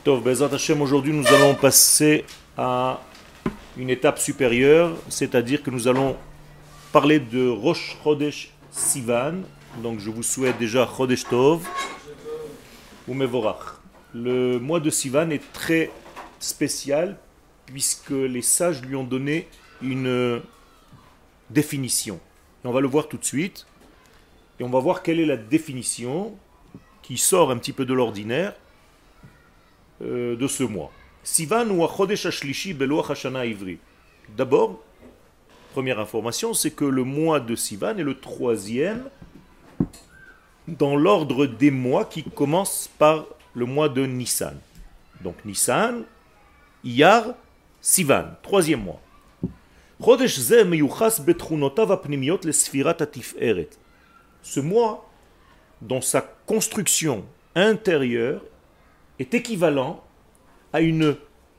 Tov, Bezrat Hashem, aujourd'hui nous allons passer à une étape supérieure, c'est-à-dire que nous allons parler de Rosh Chodesh Sivan. Donc je vous souhaite déjà Chodesh Tov ou Mevorach. Le mois de Sivan est très spécial puisque les sages lui ont donné une définition. Et on va le voir tout de suite. Et on va voir quelle est la définition qui sort un petit peu de l'ordinaire de ce mois. Sivan ou Chodesh Ashlishi Beloach Hashana Ivri. D'abord, première information, c'est que le mois de Sivan est le troisième dans l'ordre des mois qui commence par le mois de Nissan. Donc Nissan, Iyar, Sivan, troisième mois. Chodesh Ze meyuchas betchunotav apnimiyot lesfirat hatiferet. Ce mois, dans sa construction intérieure, est équivalent à une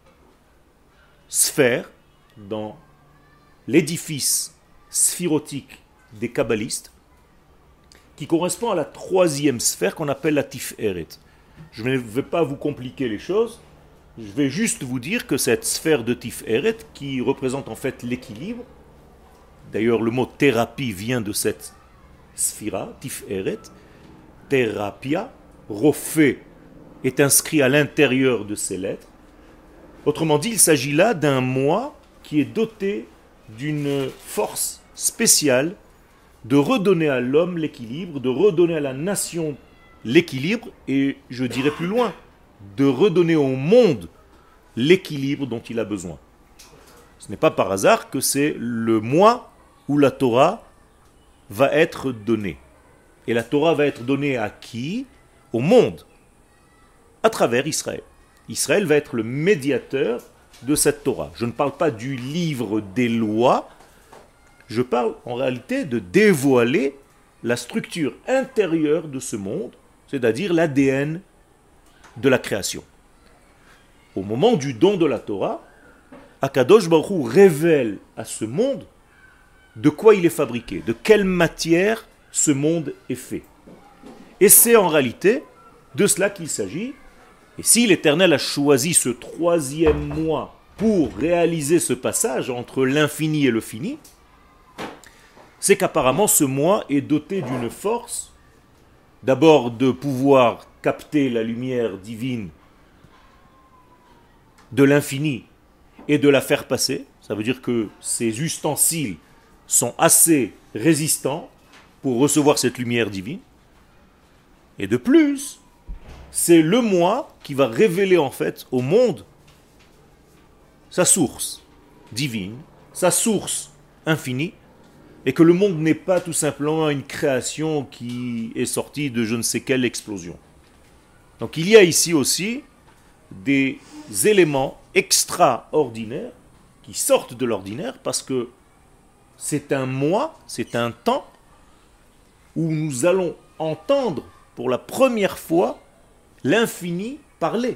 sphère dans l'édifice sphirotique des kabbalistes qui correspond à la troisième sphère qu'on appelle la Tiferet. Je ne vais pas vous compliquer les choses, je vais juste vous dire que cette sphère de Tiferet qui représente en fait l'équilibre, d'ailleurs le mot thérapie vient de cette sphira, Tiferet, thérapia, Rophé est inscrit à l'intérieur de ces lettres. Autrement dit, il s'agit là d'un mois qui est doté d'une force spéciale de redonner à l'homme l'équilibre, de redonner à la nation l'équilibre, et je dirais plus loin, de redonner au monde l'équilibre dont il a besoin. Ce n'est pas par hasard que c'est le mois où la Torah va être donnée. Et la Torah va être donnée à qui? Au monde, à travers Israël. Israël va être le médiateur de cette Torah. Je ne parle pas du livre des lois, je parle en réalité de dévoiler la structure intérieure de ce monde, c'est-à-dire l'ADN de la création. Au moment du don de la Torah, Akadosh Baruch Hu révèle à ce monde de quoi il est fabriqué, de quelle matière ce monde est fait. Et c'est en réalité de cela qu'il s'agit. Et si l'Éternel a choisi ce troisième mois pour réaliser ce passage entre l'infini et le fini, c'est qu'apparemment ce mois est doté d'une force, d'abord de pouvoir capter la lumière divine de l'infini et de la faire passer. Ça veut dire que ces ustensiles sont assez résistants pour recevoir cette lumière divine. Et de plus, c'est le moi qui va révéler en fait au monde sa source divine, sa source infinie, et que le monde n'est pas tout simplement une création qui est sortie de je ne sais quelle explosion. Donc il y a ici aussi des éléments extraordinaires qui sortent de l'ordinaire parce que c'est un mois, c'est un temps où nous allons entendre pour la première fois l'infini parler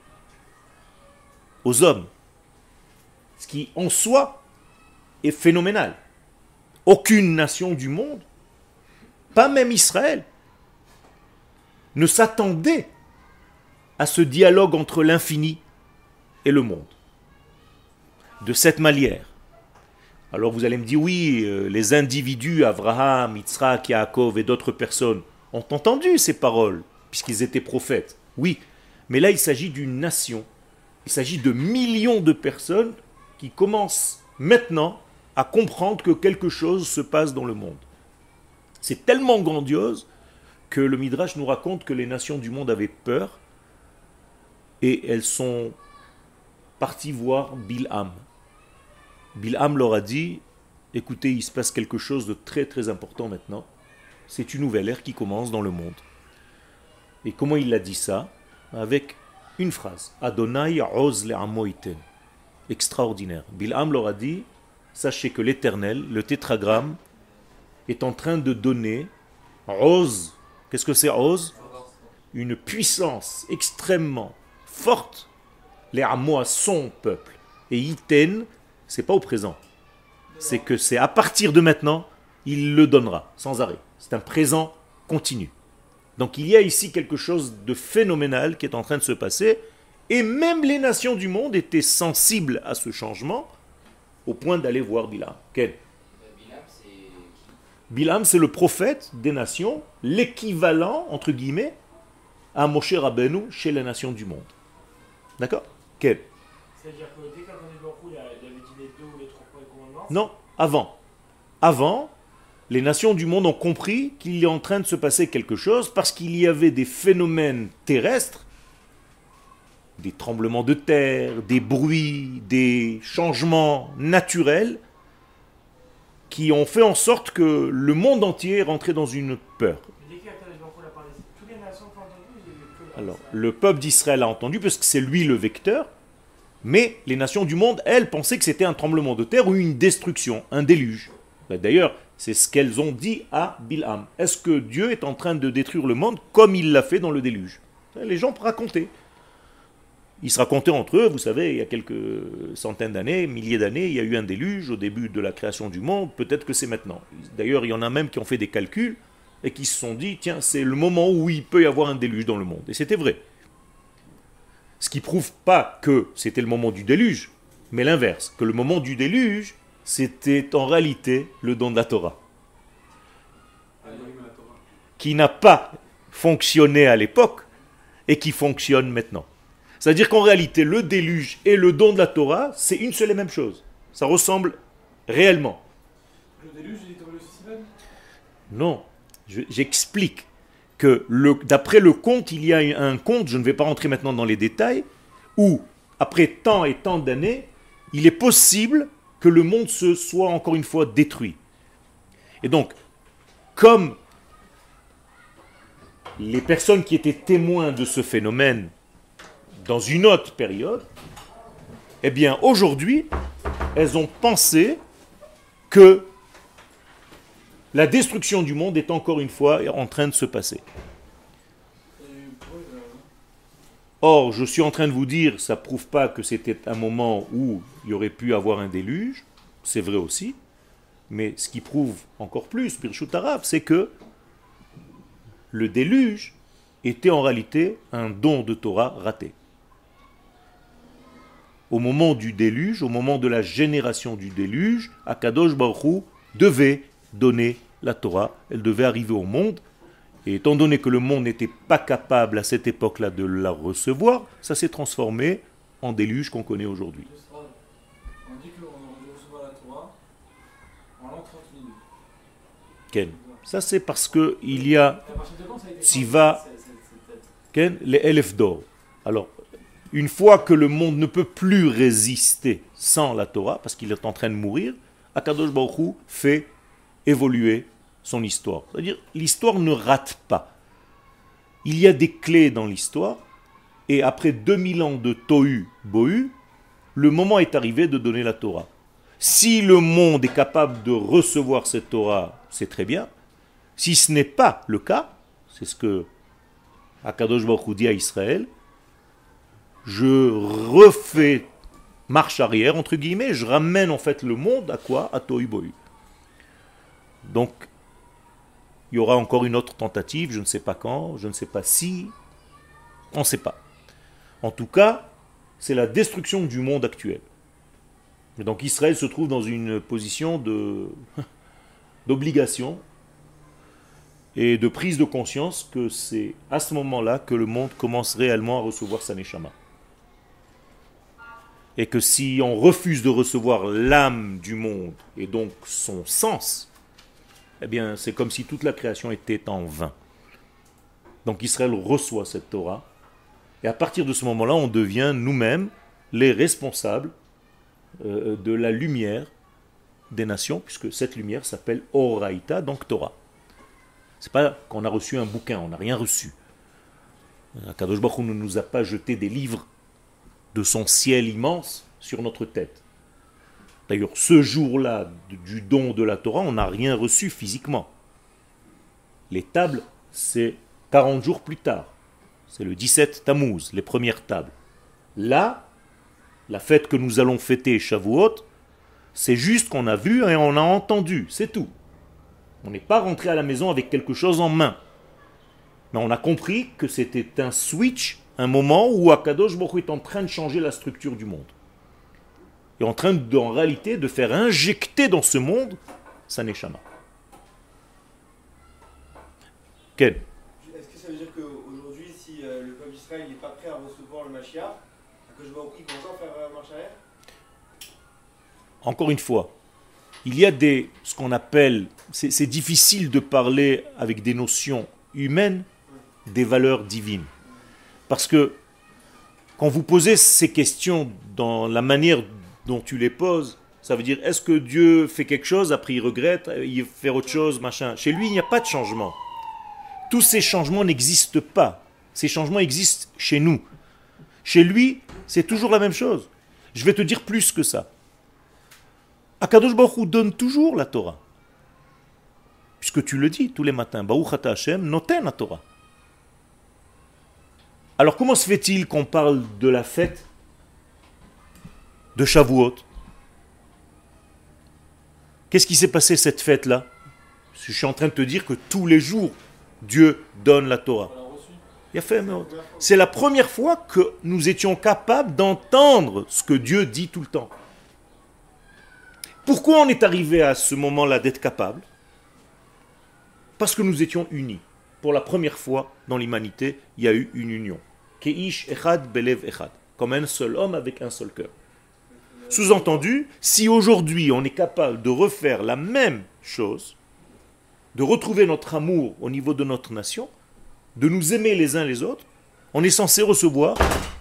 aux hommes. Ce qui en soi est phénoménal. Aucune nation du monde, pas même Israël, ne s'attendait à ce dialogue entre l'infini et le monde. De cette manière. Alors vous allez me dire, oui, les individus, Abraham, Yitzhak, Yaakov et d'autres personnes, ont entendu ces paroles, puisqu'ils étaient prophètes. Oui, mais là il s'agit d'une nation. Il s'agit de millions de personnes qui commencent maintenant à comprendre que quelque chose se passe dans le monde. C'est tellement grandiose que le Midrash nous raconte que les nations du monde avaient peur et elles sont parties voir Bilham. Bilham leur a dit, écoutez, il se passe quelque chose de très très important maintenant. C'est une nouvelle ère qui commence dans le monde. Et comment il a dit ça? Avec une phrase. Adonai oz le'amo iten. Extraordinaire. Bilham leur a dit, sachez que l'Éternel, le tétragramme, est en train de donner oz. Qu'est-ce que c'est oz? Une puissance extrêmement forte. Le'amo à son peuple. Et iten, c'est pas au présent. C'est que c'est à partir de maintenant, il le donnera, sans arrêt. C'est un présent continu. Donc il y a ici quelque chose de phénoménal qui est en train de se passer, Et même les nations du monde étaient sensibles à ce changement, au point d'aller voir Bilam. Quel Bilam, c'est le prophète des nations, l'équivalent, entre guillemets, à Moshe Rabbeinu chez les nations du monde. D'accord? Quel? C'est-à-dire que dès qu'Akadosh Baruch Hu il avait dit les deux ou les trois premiers commandements. Non, avant. Avant, les nations du monde ont compris qu'il est en train de se passer quelque chose parce qu'il y avait des phénomènes terrestres, des tremblements de terre, des bruits, des changements naturels qui ont fait en sorte que le monde entier est rentré dans une peur. Mais dès qu'Akadosh Baruch Hu a parlé, toutes les nations ont entendu, il y avait que Alors, le peuple d'Israël a entendu parce que c'est lui le vecteur, mais les nations du monde, elles, pensaient que c'était un tremblement de terre ou une destruction, un déluge. D'ailleurs, c'est ce qu'elles ont dit à Bilham. Est-ce que Dieu est en train de détruire le monde comme il l'a fait dans le déluge? Les gens racontaient. Ils se racontaient entre eux, vous savez, il y a quelques centaines d'années, milliers d'années, il y a eu un déluge au début de la création du monde, peut-être que c'est maintenant. D'ailleurs, il y en a même qui ont fait des calculs et qui se sont dit, tiens, c'est le moment où il peut y avoir un déluge dans le monde. Et c'était vrai. Ce qui prouve pas que c'était le moment du déluge, mais l'inverse, que le moment du déluge, c'était en réalité le don de la Torah, qui n'a pas fonctionné à l'époque et qui fonctionne maintenant. C'est-à-dire qu'en réalité, le déluge et le don de la Torah, c'est une seule et même chose. Ça ressemble réellement. le déluge, il est tombé aussi même. Non, j'explique que d'après le conte, il y a un conte, je ne vais pas rentrer maintenant dans les détails, où, après tant et tant d'années, il est possible que le monde se soit encore une fois détruit. Et donc, comme les personnes qui étaient témoins de ce phénomène dans une autre période, eh bien aujourd'hui, elles ont pensé que la destruction du monde est encore une fois en train de se passer. Or, je suis en train de vous dire, ça ne prouve pas que c'était un moment où il y aurait pu avoir un déluge, c'est vrai aussi, mais ce qui prouve encore plus, Birshut Arav, c'est que le déluge était en réalité un don de Torah raté. Au moment du déluge, au moment de la génération du déluge, Akadosh Baruch Hu devait donner la Torah, elle devait arriver au monde, et étant donné que le monde n'était pas capable à cette époque-là de la recevoir, ça s'est transformé en déluge qu'on connaît aujourd'hui. On dit qu'on recevra la Torah en l'an 30 minutes. Ken. Ça c'est parce que il y a Et à partir de quand ça a été Tziva, cette- Ken, les Elef d'or. Alors, une fois que le monde ne peut plus résister sans la Torah, parce qu'il est en train de mourir, Akadosh Baruch Hu fait évoluer son histoire. C'est-à-dire, l'histoire ne rate pas. Il y a des clés dans l'histoire, et après 2000 ans de Tohu Bohu, le moment est arrivé de donner la Torah. Si le monde est capable de recevoir cette Torah, c'est très bien. Si ce n'est pas le cas, c'est ce que Akadosh Baruch Hu dit à Israël, je refais marche arrière, entre guillemets, je ramène en fait le monde à quoi? À Tohu Bohu. Donc, il y aura encore une autre tentative, je ne sais pas quand, je ne sais pas si, on ne sait pas. En tout cas, c'est la destruction du monde actuel. Et donc Israël se trouve dans une position d'obligation et de prise de conscience que c'est à ce moment-là que le monde commence réellement à recevoir sa neshama. Et que si on refuse de recevoir l'âme du monde et donc son sens, eh bien c'est comme si toute la création était en vain. Donc Israël reçoit cette Torah, et à partir de ce moment-là, on devient nous-mêmes les responsables de la lumière des nations, puisque cette lumière s'appelle Oraïta, donc Torah. C'est pas qu'on a reçu un bouquin, on n'a rien reçu. Kadosh Baruch Hu ne nous a pas jeté des livres de son ciel immense sur notre tête. D'ailleurs, ce jour-là du don de la Torah, on n'a rien reçu physiquement. Les tables, c'est 40 jours plus tard. C'est le 17 Tammuz, les premières tables. Là, la fête que nous allons fêter, Shavuot, c'est juste qu'on a vu et on a entendu, c'est tout. On n'est pas rentré à la maison avec quelque chose en main. Mais on a compris que c'était un switch un moment où Akadosh Baruch Hu est en train de changer la structure du monde. Il est en train, en réalité, de faire injecter dans ce monde sa Neshama. Quel? Est-ce que ça veut dire qu'aujourd'hui, si le peuple d'Israël n'est pas prêt à recevoir le Mashiach, Akadosh Baruch Hu commence à faire marche arrière? Encore une fois, il y a ce qu'on appelle, c'est difficile de parler avec des notions humaines, des valeurs divines. Parce que quand vous posez ces questions dans la manière dont tu les poses, ça veut dire, est-ce que Dieu fait quelque chose, après il regrette, il fait autre chose, machin. Chez lui, il n'y a pas de changement. Tous ces changements n'existent pas. Ces changements existent chez nous. Chez lui, c'est toujours la même chose. Je vais te dire plus que ça. Akadosh Baruch Hu donne toujours la Torah. Puisque tu le dis tous les matins. Baruch ata Hashem noten la Torah. Alors comment se fait-il qu'on parle de la fête de Shavuot? Qu'est-ce qui s'est passé cette fête-là? Je suis en train de te dire que tous les jours, Dieu donne la Torah. C'est la première fois que nous étions capables d'entendre ce que Dieu dit tout le temps. Pourquoi on est arrivé à ce moment-là d'être capable? Parce que nous étions unis. Pour la première fois dans l'humanité, il y a eu une union. Keish echad belev echad. Comme un seul homme avec un seul cœur. Sous-entendu, si aujourd'hui on est capable de refaire la même chose, de retrouver notre amour au niveau de notre nation, de nous aimer les uns les autres, on est censé recevoir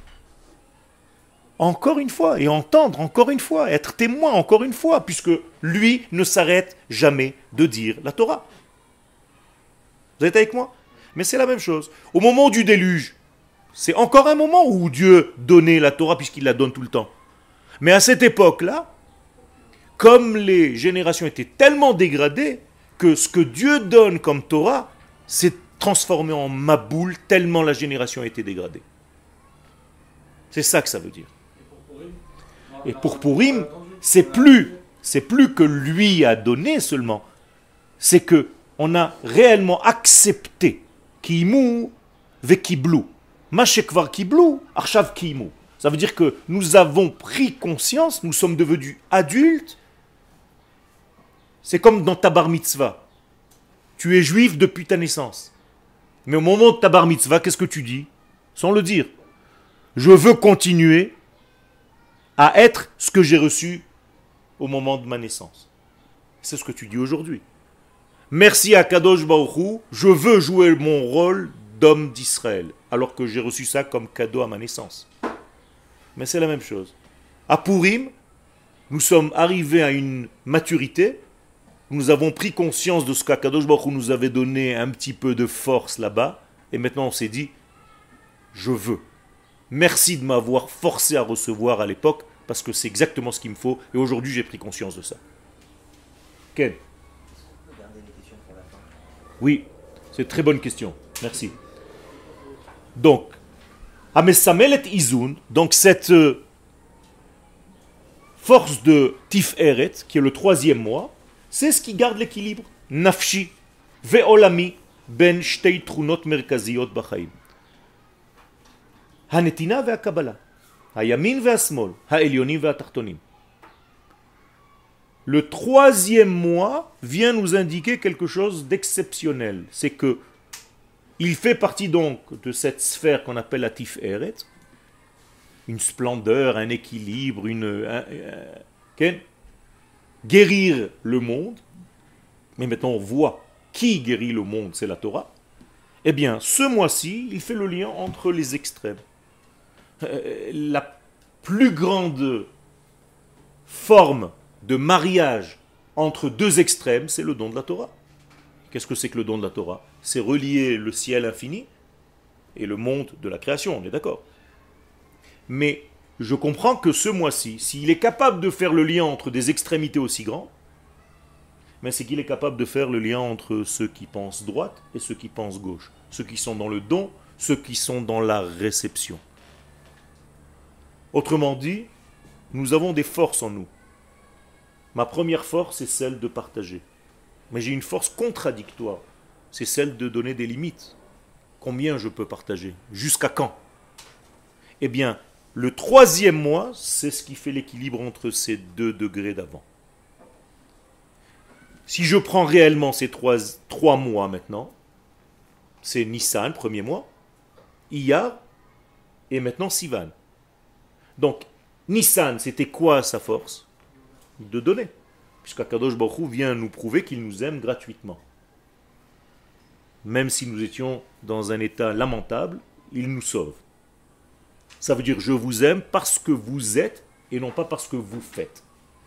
encore une fois, et entendre encore une fois, être témoin encore une fois, puisque lui ne s'arrête jamais de dire la Torah. Vous êtes avec moi? Mais c'est la même chose. Au moment du déluge, c'est encore un moment où Dieu donnait la Torah, puisqu'il la donne tout le temps. Mais à cette époque-là, comme les générations étaient tellement dégradées, que ce que Dieu donne comme Torah s'est transformé en maboule, tellement la génération a été dégradée. C'est ça que ça veut dire. Et pour Purim, c'est plus que lui a donné seulement, c'est que on a réellement accepté kimu vekiblu, mashekvar kiblu, arshav kimu. Ça veut dire que nous avons pris conscience, nous sommes devenus adultes. C'est comme dans ta bar mitzvah. Tu es juif depuis ta naissance. Mais au moment de ta bar mitzvah, qu'est-ce que tu dis? Sans le dire. Je veux continuer à être ce que j'ai reçu au moment de ma naissance. C'est ce que tu dis aujourd'hui. Merci à Kadosh Baruch Hu, je veux jouer mon rôle d'homme d'Israël, alors que j'ai reçu ça comme cadeau à ma naissance. Mais c'est la même chose. À Purim, nous sommes arrivés à une maturité, nous avons pris conscience de ce qu'Akadosh Baruch Hu nous avait donné un petit peu de force là-bas, et maintenant on s'est dit, je veux. Merci de m'avoir forcé à recevoir à l'époque, parce que c'est exactement ce qu'il me faut, et aujourd'hui j'ai pris conscience de ça. Ken? Oui, c'est une très bonne question. Merci. Donc, Amesamelet Izun, donc cette force de Tiferet, qui est le 3e mois, c'est ce qui garde l'équilibre. Nafshi, ve'olami, ben shtei trunot merkaziot b'chaim. Hanetina ve'akabala, hayamin ve'asmol, ha'elyonim ve'atartonim. Le 3e mois vient nous indiquer quelque chose d'exceptionnel. C'est que il fait partie donc de cette sphère qu'on appelle la Tiferet, une splendeur, un équilibre, guérir le monde. Mais maintenant on voit qui guérit le monde, c'est la Torah. Eh bien, ce mois-ci, il fait le lien entre les extrêmes. La plus grande forme de mariage entre deux extrêmes, c'est le don de la Torah. Qu'est-ce que c'est que le don de la Torah? C'est relier le ciel infini et le monde de la création, on est d'accord. Mais je comprends que ce mois-ci, s'il est capable de faire le lien entre des extrémités aussi grandes, mais c'est qu'il est capable de faire le lien entre ceux qui pensent droite et ceux qui pensent gauche, ceux qui sont dans le don, ceux qui sont dans la réception. Autrement dit, nous avons des forces en nous. Ma première force est celle de partager. Mais j'ai une force contradictoire. C'est celle de donner des limites. Combien je peux partager? Jusqu'à quand? Eh bien, le troisième mois, c'est ce qui fait l'équilibre entre ces 2 degrés d'avant. Si je prends réellement ces trois mois maintenant, c'est Nissan, premier mois, Iyar, et maintenant Sivan. Donc, Nissan, c'était quoi sa force? De donner. Puisqu'Akadosh Baruch Hu vient nous prouver qu'il nous aime gratuitement. Même si nous étions dans un état lamentable, il nous sauve. Ça veut dire je vous aime parce que vous êtes et non pas parce que vous faites.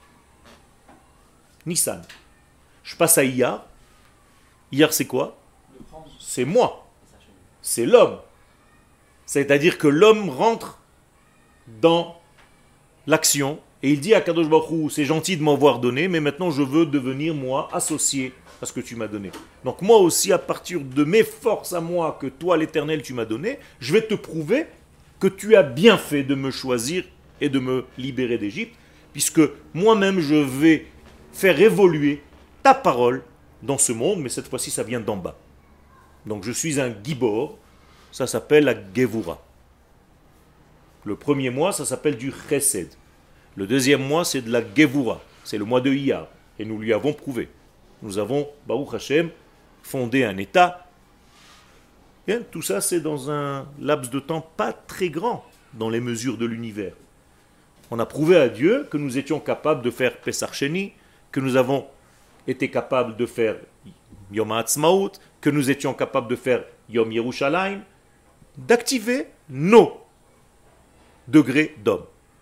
Nissan. Je passe à Iyar. Iyar c'est quoi? C'est moi. C'est l'homme. C'est-à-dire que l'homme rentre dans l'action et il dit à Kadosh Baruch Hu, c'est gentil de m'avoir donné, mais maintenant je veux devenir moi associé à ce que tu m'as donné. Donc moi aussi, à partir de mes forces à moi que toi l'Éternel tu m'as donné, je vais te prouver que tu as bien fait de me choisir et de me libérer d'Égypte, puisque moi-même je vais faire évoluer ta parole dans ce monde, mais cette fois-ci ça vient d'en bas. Donc je suis un gibor, ça s'appelle la Gevura. Le premier mois, ça s'appelle du Chesed. Le deuxième mois, c'est de la Gevura. C'est le mois de Iyar. Et nous lui avons prouvé. Nous avons, Baruch Hashem, fondé un État. Et tout ça, c'est dans un laps de temps pas très grand dans les mesures de l'univers. On a prouvé à Dieu que nous étions capables de faire Pesach Sheni, que nous avons été capables de faire Yom HaAtzmaut, que nous étions capables de faire Yom Yerushalayim, d'activer nos degrés d'homme.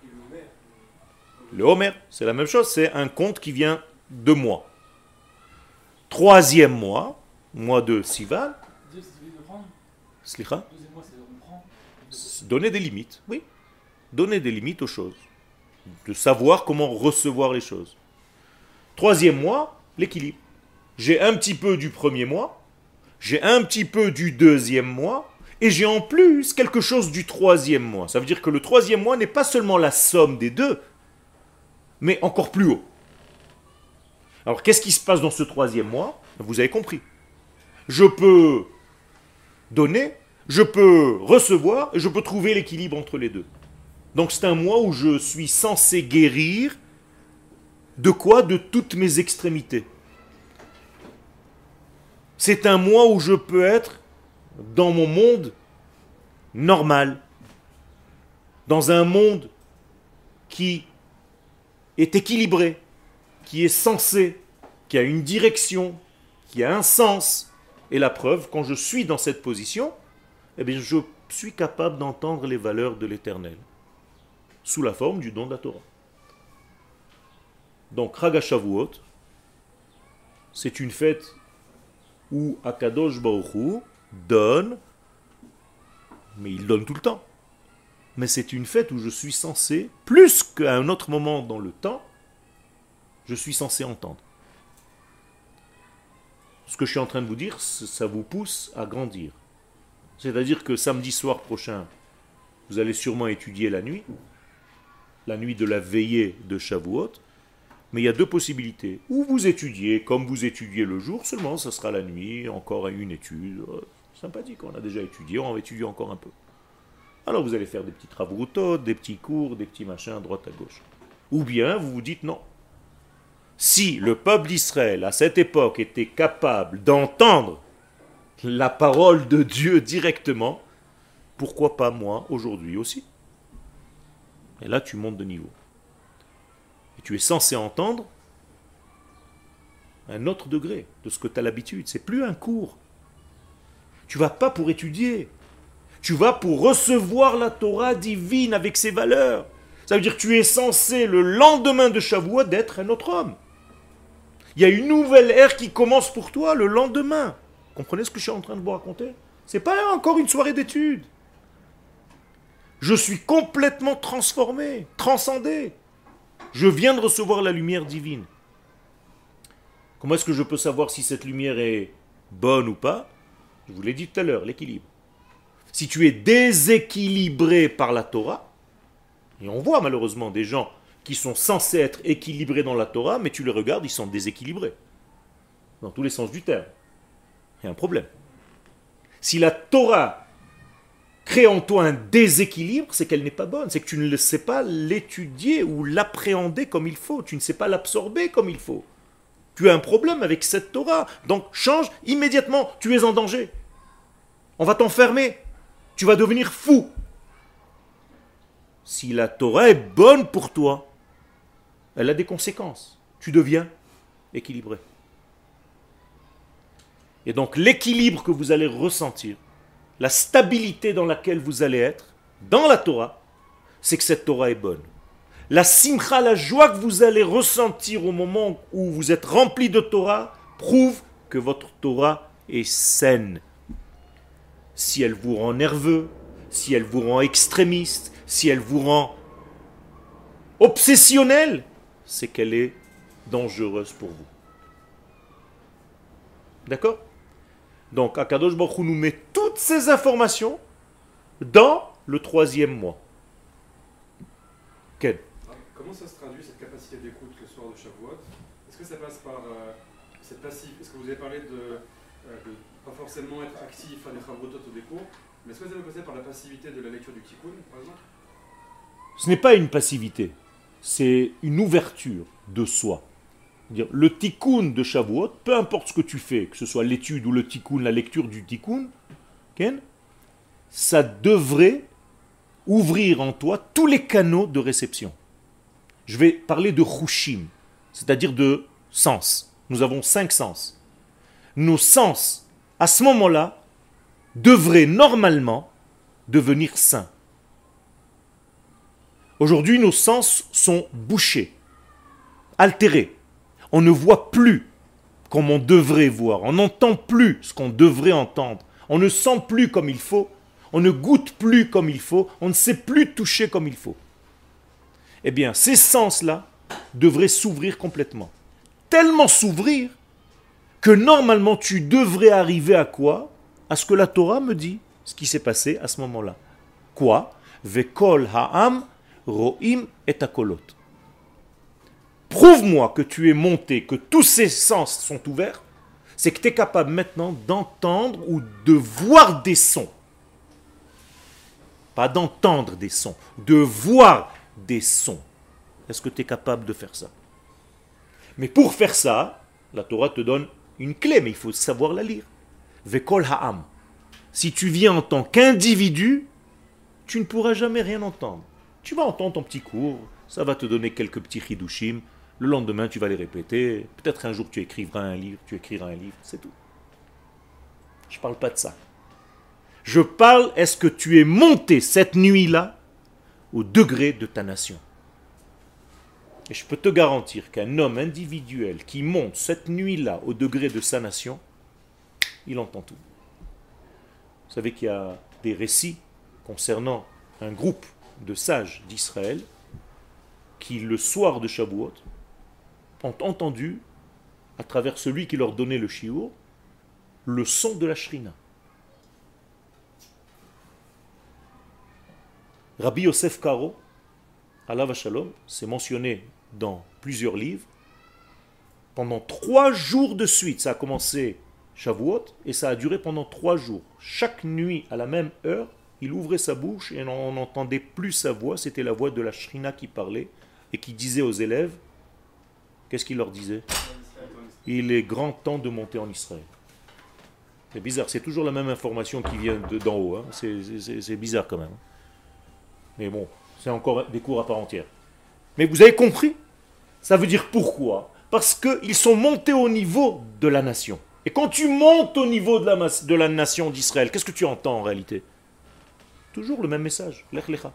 Le Homer, c'est la même chose, c'est un compte qui vient de moi. Troisième mois, mois de Sivan. Slicha. Donner des limites, oui. Donner des limites aux choses. De savoir comment recevoir les choses. Troisième mois, l'équilibre. J'ai un petit peu du premier mois, j'ai un petit peu du deuxième mois, et j'ai en plus quelque chose du troisième mois. Ça veut dire que le troisième mois n'est pas seulement la somme des deux, mais encore plus haut. Alors qu'est-ce qui se passe dans ce troisième mois? Vous avez compris. Je peux donner, je peux recevoir, et je peux trouver l'équilibre entre les deux. Donc c'est un mois où je suis censé guérir de quoi? De toutes mes extrémités. C'est un mois où je peux être dans mon monde normal, dans un monde qui est équilibré, qui est sensé, qui a une direction, qui a un sens. Et la preuve, quand je suis dans cette position, eh bien, je suis capable d'entendre les valeurs de l'Éternel, sous la forme du don de la Torah. Donc, Chag HaShavuot, c'est une fête où Akadosh Baruch Hu donne, mais il donne tout le temps. Mais c'est une fête où je suis censé, plus qu'à un autre moment dans le temps, je suis censé entendre. Ce que je suis en train de vous dire, ça vous pousse à grandir. C'est-à-dire que samedi soir prochain, vous allez sûrement étudier la nuit de la veillée de Shavuot, mais il y a deux possibilités. Ou vous étudiez comme vous étudiez le jour, seulement ça sera la nuit, encore une étude. Sympathique, on a déjà étudié, on va étudier encore un peu. Alors vous allez faire des petits travaux, des petits cours, des petits machins à droite à gauche. Ou bien vous vous dites non. Si le peuple d'Israël à cette époque était capable d'entendre la parole de Dieu directement, pourquoi pas moi aujourd'hui aussi? Et là tu montes de niveau. Et tu es censé entendre un autre degré de ce que tu as l'habitude. C'est plus un cours. Tu vas pas pour étudier. Tu vas pour recevoir la Torah divine avec ses valeurs. Ça veut dire que tu es censé le lendemain de Shavuot d'être un autre homme. Il y a une nouvelle ère qui commence pour toi le lendemain. Comprenez ce que je suis en train de vous raconter? C'est pas encore une soirée d'études. Je suis complètement transformé, transcendé. Je viens de recevoir la lumière divine. Comment est-ce que je peux savoir si cette lumière est bonne ou pas? Je vous l'ai dit tout à l'heure, l'équilibre. Si tu es déséquilibré par la Torah, et on voit malheureusement des gens qui sont censés être équilibrés dans la Torah, mais tu les regardes, ils sont déséquilibrés. Dans tous les sens du terme. Il y a un problème. Si la Torah crée en toi un déséquilibre, c'est qu'elle n'est pas bonne, c'est que tu ne sais pas l'étudier ou l'appréhender comme il faut, tu ne sais pas l'absorber comme il faut. Tu as un problème avec cette Torah, donc change immédiatement, tu es en danger. On va t'enfermer, tu vas devenir fou. Si la Torah est bonne pour toi, elle a des conséquences. Tu deviens équilibré. Et donc l'équilibre que vous allez ressentir, la stabilité dans laquelle vous allez être, dans la Torah, c'est que cette Torah est bonne. La simcha, la joie que vous allez ressentir au moment où vous êtes rempli de Torah, prouve que votre Torah est saine. Si elle vous rend nerveux, si elle vous rend extrémiste, si elle vous rend obsessionnel, c'est qu'elle est dangereuse pour vous. D'accord? Donc, Akadosh Baruch Hu nous met toutes ces informations dans le 3e mois. Quel? Comment ça se traduit, cette capacité d'écoute le soir de Shavuot? Est-ce que ça passe par cette passive? Est-ce que vous avez parlé de pas forcément être actif à des Chavrotot au déco, mais est-ce que ça peut passer par la passivité de la lecture du Tikkun, par exemple? Ce n'est pas une passivité, c'est une ouverture de soi. Le tikkun de Shavuot, peu importe ce que tu fais, que ce soit l'étude ou le tikkun, la lecture du tikkun, ça devrait ouvrir en toi tous les canaux de réception. Je vais parler de chushim, c'est-à-dire de sens. Nous avons 5 sens. Nos sens, à ce moment-là, devraient normalement devenir sains. Aujourd'hui, nos sens sont bouchés, altérés. On ne voit plus comme on devrait voir. On n'entend plus ce qu'on devrait entendre. On ne sent plus comme il faut. On ne goûte plus comme il faut. On ne sait plus toucher comme il faut. Eh bien, ces sens-là devraient s'ouvrir complètement. Tellement s'ouvrir que normalement tu devrais arriver à quoi? À ce que la Torah me dit, ce qui s'est passé à ce moment-là. Quoi? Vekol ha'am ro'im et akolot. Prouve-moi que tu es monté, que tous ces sens sont ouverts, c'est que tu es capable maintenant d'entendre ou de voir des sons. Pas d'entendre des sons, de voir des sons. Est-ce que tu es capable de faire ça? Mais pour faire ça, la Torah te donne une clé, mais il faut savoir la lire. Vekol ha'am. Si tu viens en tant qu'individu, tu ne pourras jamais rien entendre. Tu vas entendre ton petit cours, ça va te donner quelques petits chidushim. Le lendemain, tu vas les répéter. Peut-être un jour, tu écriras un livre, c'est tout. Je ne parle pas de ça. Je parle, est-ce que tu es monté cette nuit-là au degré de ta nation? Et je peux te garantir qu'un homme individuel qui monte cette nuit-là au degré de sa nation, il entend tout. Vous savez qu'il y a des récits concernant un groupe de sages d'Israël qui, le soir de Shavuot, ont entendu, à travers celui qui leur donnait le shiur, le son de la shrina. Rabbi Yosef Karo, alav hashalom, c'est mentionné dans plusieurs livres. Pendant 3 jours de suite, ça a commencé Shavuot et ça a duré pendant 3 jours. Chaque nuit, à la même heure, il ouvrait sa bouche et on n'entendait plus sa voix. C'était la voix de la shrina qui parlait et qui disait aux élèves, qu'est-ce qu'il leur disait? Il est grand temps de monter en Israël. C'est bizarre, c'est toujours la même information qui vient d'en haut. Hein. C'est bizarre quand même. Mais bon, c'est encore des cours à part entière. Mais vous avez compris? Ça veut dire pourquoi? Parce qu'ils sont montés au niveau de la nation. Et quand tu montes au niveau de la nation d'Israël, qu'est-ce que tu entends en réalité? Toujours le même message, Lech Lecha.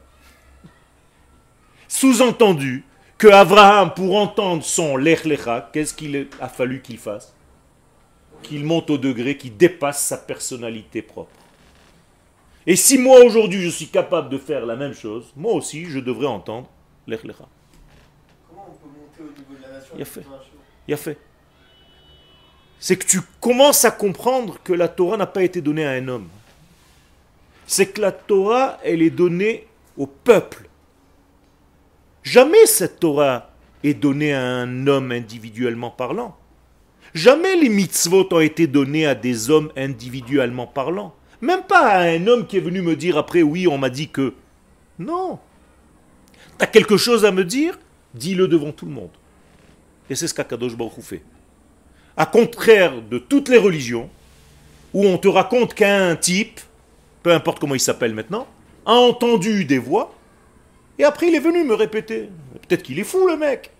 Sous-entendu que Abraham, pour entendre son Lech Lecha, qu'est-ce qu'il a fallu qu'il fasse? Qu'il monte au degré qui dépasse sa personnalité propre. Et si moi aujourd'hui je suis capable de faire la même chose, moi aussi je devrais entendre Lech Lecha. Comment on peut monter au niveau de la nation? Il a fait. Il a fait. C'est que tu commences à comprendre que la Torah n'a pas été donnée à un homme. C'est que la Torah, elle est donnée au peuple. Jamais cette Torah est donnée à un homme individuellement parlant. Jamais les mitzvot ont été donnés à des hommes individuellement parlant. Même pas à un homme qui est venu me dire après, oui, on m'a dit que. Non. Tu as quelque chose à me dire, dis-le devant tout le monde. Et c'est ce qu'Akadosh Baruch Hu fait. À contraire de toutes les religions, où on te raconte qu'un type, peu importe comment il s'appelle maintenant, a entendu des voix, et après il est venu me répéter. Peut-être qu'il est fou le mec.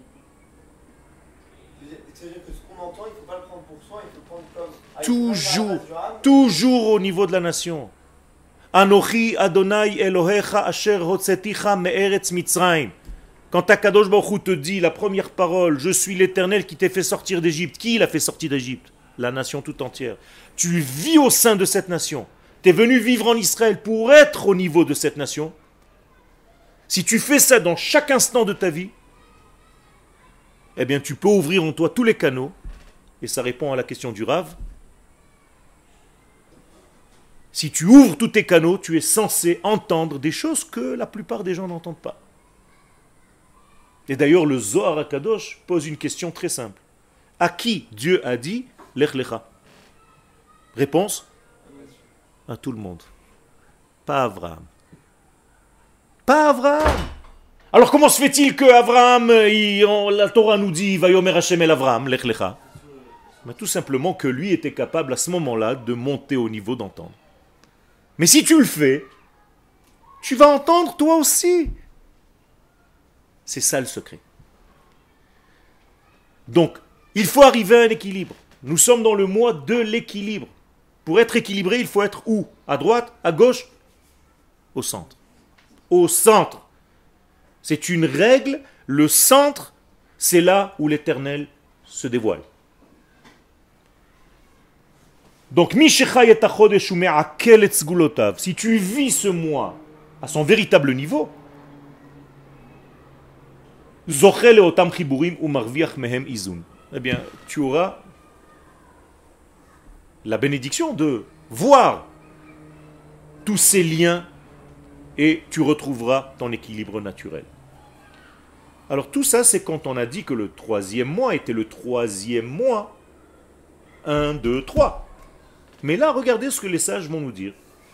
C'est-à-dire que ce qu'on entend, il ne faut pas le prendre pour soi, il faut le prendre comme... Toujours au niveau de la nation. Anochi Adonai Elohecha Asher Hotzeticha Me'eretz Mitzrayim. Quand Akadosh Baruch Hu te dit la première parole, je suis l'Éternel qui t'ai fait sortir d'Égypte. Qui l'a fait sortir d'Égypte? La nation tout entière. Tu vis au sein de cette nation. Tu es venu vivre en Israël pour être au niveau de cette nation. Si tu fais ça dans chaque instant de ta vie, eh bien tu peux ouvrir en toi tous les canaux. Et ça répond à la question du Rav. Si tu ouvres tous tes canaux, tu es censé entendre des choses que la plupart des gens n'entendent pas. Et d'ailleurs, le Zohar HaKadosh pose une question très simple. À qui Dieu a dit « Lech Lecha » Réponse? À tout le monde. Pas à Abraham. Pas à Abraham. Alors comment se fait-il que Abraham, la Torah nous dit « Vayomer Hashem el Abraham, Lech Lecha » Mais tout simplement que lui était capable à ce moment-là de monter au niveau d'entendre. Mais si tu le fais, tu vas entendre toi aussi. C'est ça le secret. Donc, il faut arriver à un équilibre. Nous sommes dans le mois de l'équilibre. Pour être équilibré, il faut être où? À droite, à gauche, au centre. Au centre. C'est une règle. Le centre, c'est là où l'Éternel se dévoile. Donc, si tu vis ce mois à son véritable niveau, eh bien, tu auras la bénédiction de voir tous ces liens et tu retrouveras ton équilibre naturel. Alors tout ça, c'est quand on a dit que le troisième mois était le troisième mois. 1, 2, 3. Mais là, regardez ce que les sages vont nous dire.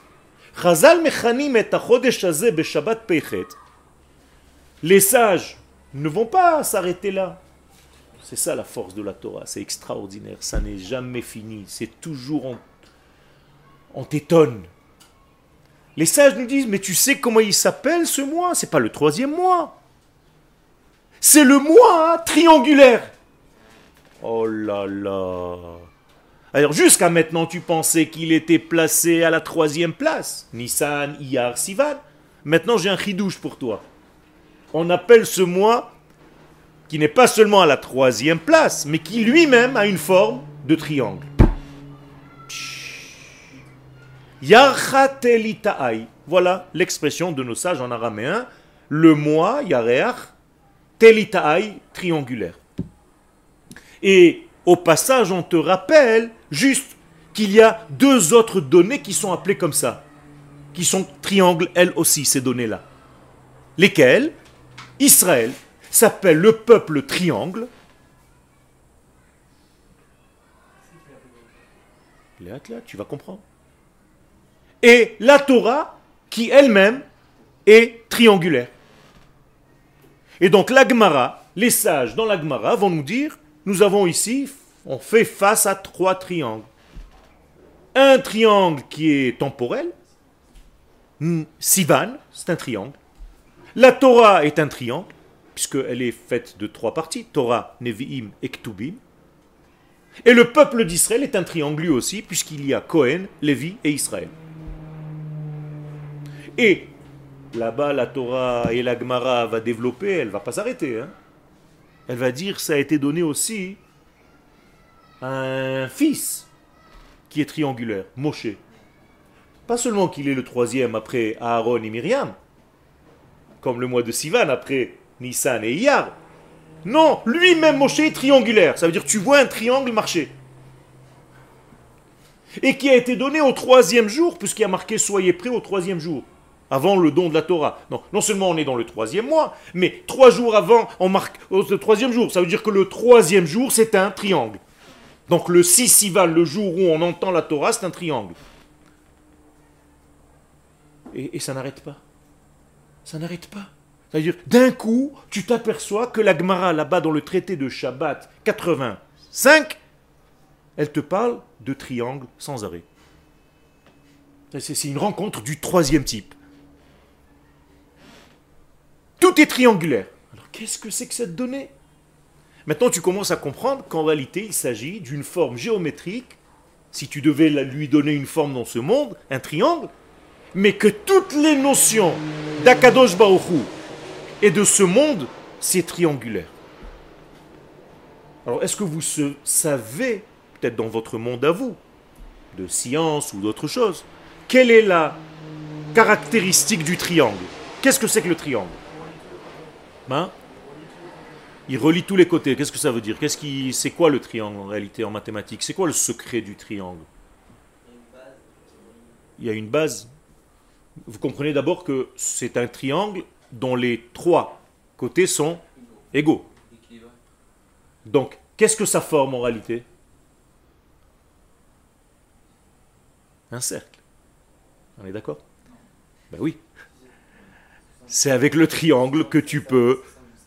Les sages ne vont pas s'arrêter là. C'est ça la force de la Torah, c'est extraordinaire, ça n'est jamais fini, c'est toujours on t'étonne. Les sages nous disent, mais tu sais comment il s'appelle ce mois? C'est pas le troisième mois. C'est le mois triangulaire. Oh là là. Alors jusqu'à maintenant, tu pensais qu'il était placé à la troisième place. Nissan, Iyar, Sivan. Maintenant, j'ai un chidouche pour toi. On appelle ce mois, qui n'est pas seulement à la troisième place, mais qui lui-même a une forme de triangle. Yarchatelitai. Voilà l'expression de nos sages en araméen. Le mois, Yareach, Telitaai, triangulaire. Et au passage, on te rappelle juste qu'il y a deux autres données qui sont appelées comme ça, qui sont triangles elles aussi, ces données-là. Lesquelles? Israël s'appelle le peuple triangle. Là, tu vas comprendre. Et la Torah, qui elle-même est triangulaire. Et donc la Gemara, les sages dans la Gemara vont nous dire, nous avons ici, on fait face à trois triangles. Un triangle qui est temporel, Sivan, c'est un triangle. La Torah est un triangle, puisqu'elle est faite de trois parties, Torah, Nevi'im et Ktubim. Et le peuple d'Israël est un triangle lui aussi, puisqu'il y a Cohen, Lévi et Israël. Et là-bas, la Torah et la Gemara va développer, elle ne va pas s'arrêter. Hein. Elle va dire que ça a été donné aussi à un fils qui est triangulaire, Moshe. Pas seulement qu'il est le troisième après Aaron et Myriam, comme le mois de Sivan après Nissan et Iyar. Non, lui-même Moshe est triangulaire. Ça veut dire que tu vois un triangle marcher. Et qui a été donné au troisième jour, puisqu'il y a marqué « Soyez prêts au troisième jour », avant le don de la Torah. Donc, non seulement on est dans le troisième mois, mais 3 jours avant, on marque le troisième jour. Ça veut dire que le troisième jour, c'est un triangle. Donc le 6 Sivan, le jour où on entend la Torah, c'est un triangle. Et ça n'arrête pas. Ça n'arrête pas. C'est-à-dire, d'un coup, tu t'aperçois que la Gemara, là-bas dans le traité de Shabbat 85, elle te parle de triangle sans arrêt. C'est une rencontre du troisième type. Tout est triangulaire. Alors, qu'est-ce que c'est que cette donnée? Maintenant, tu commences à comprendre qu'en réalité, il s'agit d'une forme géométrique, si tu devais lui donner une forme dans ce monde, un triangle, mais que toutes les notions d'Akadosh Baruch Hu et de ce monde, c'est triangulaire. Alors, est-ce que vous savez, peut-être dans votre monde à vous, de science ou d'autre chose, quelle est la caractéristique du triangle? Qu'est-ce que c'est que le triangle? Il relie tous les côtés. Qu'est-ce que ça veut dire? C'est quoi le triangle en réalité en mathématiques? C'est quoi le secret du triangle? Il y a une base. Vous comprenez d'abord que c'est un triangle dont les trois côtés sont égaux. Donc, qu'est-ce que ça forme en réalité? Un cercle. On est d'accord? Ben oui. C'est avec le triangle que tu peux...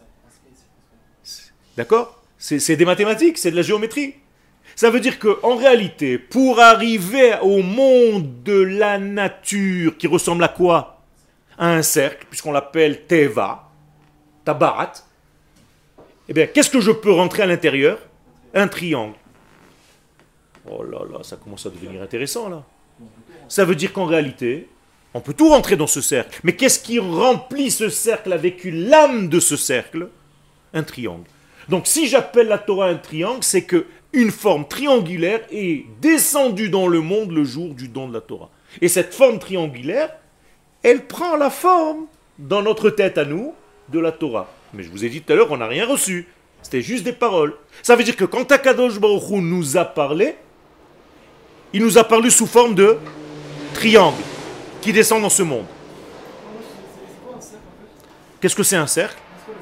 D'accord? C'est des mathématiques, c'est de la géométrie. Ça veut dire qu'en réalité, pour arriver au monde de la nature, qui ressemble à quoi? À un cercle, puisqu'on l'appelle Teva, Tabarat, eh bien, qu'est-ce que je peux rentrer à l'intérieur? Un triangle. Oh là là, ça commence à devenir intéressant là. Ça veut dire qu'en réalité, on peut tout rentrer dans ce cercle. Mais qu'est-ce qui remplit ce cercle avec l'âme de ce cercle? Un triangle. Donc si j'appelle la Torah un triangle, c'est que une forme triangulaire est descendue dans le monde le jour du don de la Torah. Et cette forme triangulaire, elle prend la forme, dans notre tête à nous, de la Torah. Mais je vous ai dit tout à l'heure, on n'a rien reçu. C'était juste des paroles. Ça veut dire que quand Akadosh Baruch Hu nous a parlé, il nous a parlé sous forme de triangle qui descend dans ce monde. Qu'est-ce que c'est un cercle?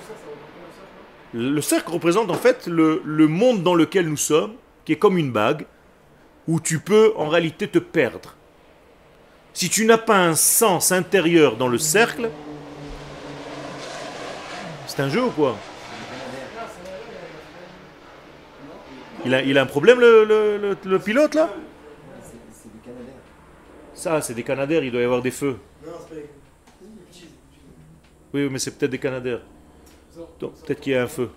Le cercle représente en fait le monde dans lequel nous sommes, qui est comme une bague, où tu peux en réalité te perdre. Si tu n'as pas un sens intérieur dans le cercle, c'est un jeu ou quoi? Il a un problème le pilote là? Ça, c'est des canadaires, il doit y avoir des feux. Non, c'est pas les Oui, mais c'est peut-être des canadaires. Donc, peut-être qu'il y a un feu.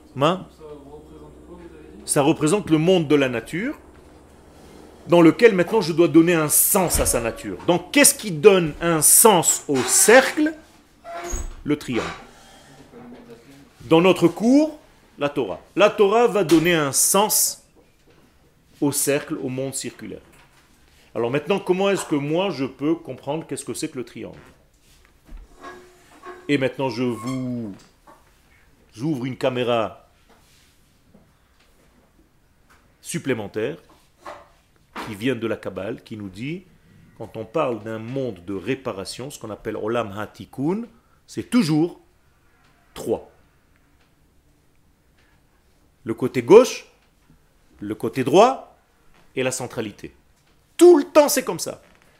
Ça représente le monde de la nature, dans lequel maintenant je dois donner un sens à sa nature. Donc, qu'est-ce qui donne un sens au cercle? Le triangle. Dans notre cours, la Torah. La Torah va donner un sens au cercle, au monde circulaire. Alors maintenant, comment est-ce que moi je peux comprendre qu'est-ce que c'est que le triangle? Et maintenant, j'ouvre une caméra supplémentaire qui vient de la Kabbale, qui nous dit, quand on parle d'un monde de réparation, ce qu'on appelle Olam HaTikun, c'est toujours 3. Le côté gauche, le côté droit et la centralité. Tout le temps, c'est comme ça.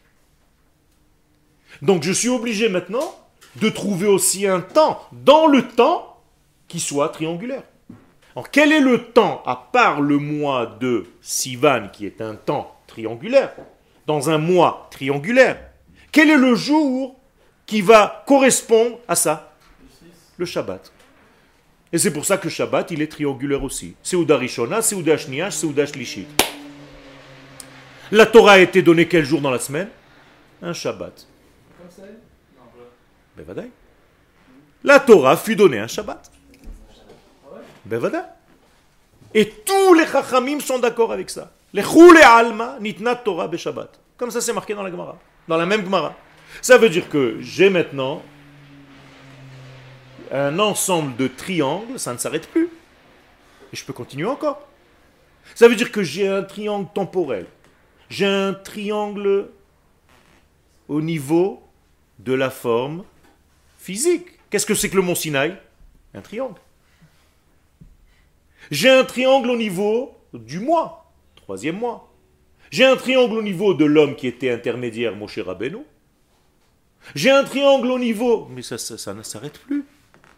Donc, je suis obligé maintenant de trouver aussi un temps, dans le temps, qui soit triangulaire. Alors, quel est le temps, à part le mois de Sivan, qui est un temps triangulaire, dans un mois triangulaire? Quel est le jour qui va correspondre à ça? Le Shabbat. Et c'est pour ça que Shabbat, il est triangulaire aussi. Seuda Rishona, Seuda Shniya, Seuda Shlishit. La Torah a été donnée quel jour dans la semaine? Un Shabbat. Comme ça? Non, voilà. Ben vadaï. La Torah fut donnée un Shabbat. Ben vadaï. Et tous les Chachamim sont d'accord avec ça. Les Choule Alma nitnat Torah be Shabbat. Comme ça c'est marqué dans la Gemara. Dans la même Gemara. Ça veut dire que j'ai maintenant un ensemble de triangles, ça ne s'arrête plus. Et je peux continuer encore. Ça veut dire que j'ai un triangle temporel. J'ai un triangle au niveau de la forme physique. Qu'est-ce que c'est que le mont Sinaï? Un triangle. J'ai un triangle au niveau du mois, 3e mois. J'ai un triangle au niveau de l'homme qui était intermédiaire, Moshe Rabbeinu. J'ai un triangle au niveau. Mais ça ne s'arrête plus.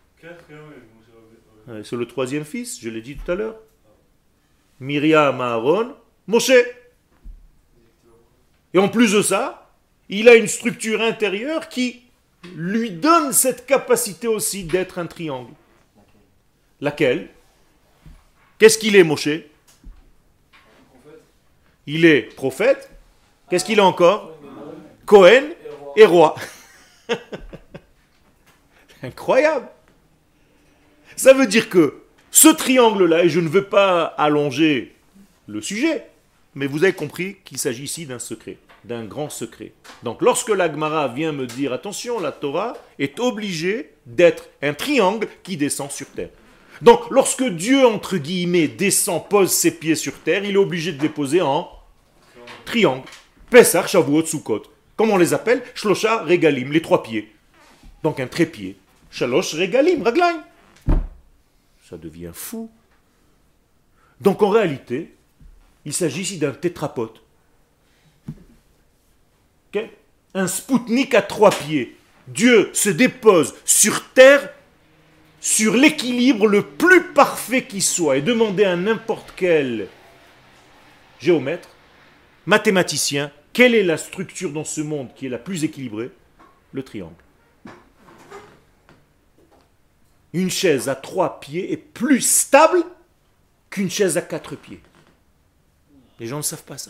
C'est le troisième fils, je l'ai dit tout à l'heure. Myriam, Aaron, Moshe. Et en plus de ça, il a une structure intérieure qui lui donne cette capacité aussi d'être un triangle. Laquelle? Qu'est-ce qu'il est, Moshe? Il est prophète. Qu'est-ce qu'il est encore? Cohen et roi. Incroyable. Ça veut dire que ce triangle-là, et je ne veux pas allonger le sujet, mais vous avez compris qu'il s'agit ici d'un secret, d'un grand secret. Donc lorsque la Gemara vient me dire, attention, la Torah est obligée d'être un triangle qui descend sur terre. Donc lorsque Dieu, entre guillemets, descend, pose ses pieds sur terre, il est obligé de les poser en triangle. Pesach, Shavuot, Sukkot. Comment on les appelle? Shlosha, Regalim, les trois pieds. Donc un trépied. Shalosh, Regalim, Raglaim. Ça devient fou. Donc en réalité, il s'agit ici d'un tétrapode. Okay? Un Spoutnik à trois pieds. Dieu se dépose sur terre, sur l'équilibre le plus parfait qui soit. Et demandez à n'importe quel géomètre, mathématicien, quelle est la structure dans ce monde qui est la plus équilibrée? Le triangle. Une chaise à 3 pieds est plus stable qu'une chaise à 4 pieds. Les gens ne savent pas ça.